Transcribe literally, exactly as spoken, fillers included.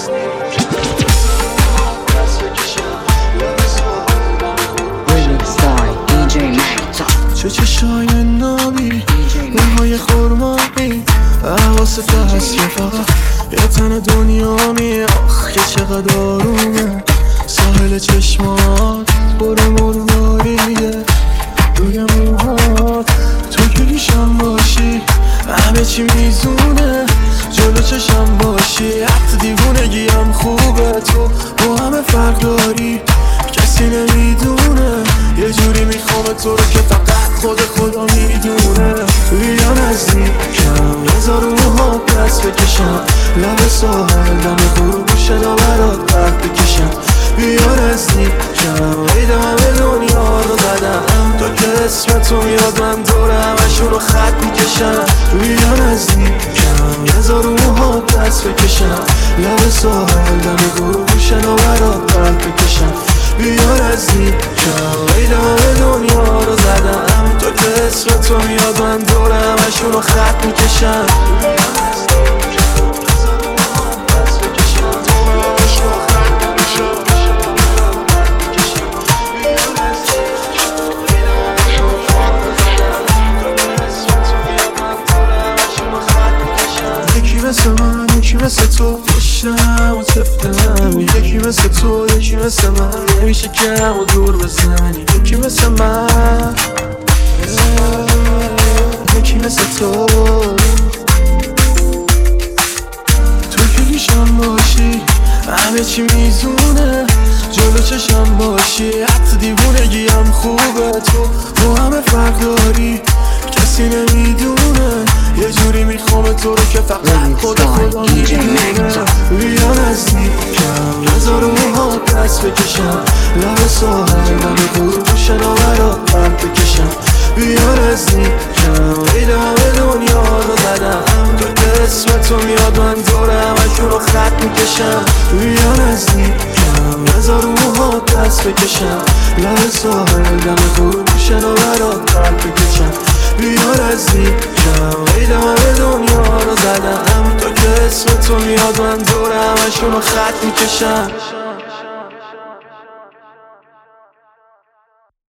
چه چشای نابی موهای خرمایی حواست هست که فقط یه تن دنیا می آخ که چقدر آرومه ساحل چشمات پر مروریه روی موهات تو که پیشم باشی همه چی میزونه جلو چشم باشی حتی دیوونگیم خوبه تو با همه فرق داری کسی نمیدونه یه جوری میخوام تو رو که فقط خود خدا میدونه بیا نزدیکم بذار موهات دست بکشم لب ساحل دم غروب شدا برات قلب بکشم بیا نزدیکم ایده همه دنیا رو زدم تا که اسم تو میاد من دور همشون رو خط میکشم بیا نزدیکم بذار موهات دست بکشم لب ساحل دم غروب شدا برات قلب بکشم بیا نزدیکم ایده همه دنیا رو زدم تا که اسم تو میاد من دور همشون رو خط میکشم یکی مثل من یکی مثل تو بشم و تفتم یکی مثل تو یکی مثل من نمیشه کم و دور بزنی یکی مثل من یکی مثل تو تو که پیشم باشی همه چی میزونه جلو چشم باشی حتی دیوونگیم خوبه تو با همه فرق داری کسی نمیدونه یه جوری میخوام تو رو که فقط خود خدا میدونه بیا نزدیکم بذار موهات دست بکشم لب ساحل دم غروب شدا برات قلب بکشم بیا نزدیکم ایده همه دنیا رو زدم تا که اسم تو میاد من دور همشون رو خط میکشم بیا نزدیکم بذار موهات دست بکشم لب ساحل دم غروب شدا برات قلب بکشم بیا نزدیکم ایده همه دنیا رو زدم تا که اسم تو میاد من دور همشون رو خط میکشم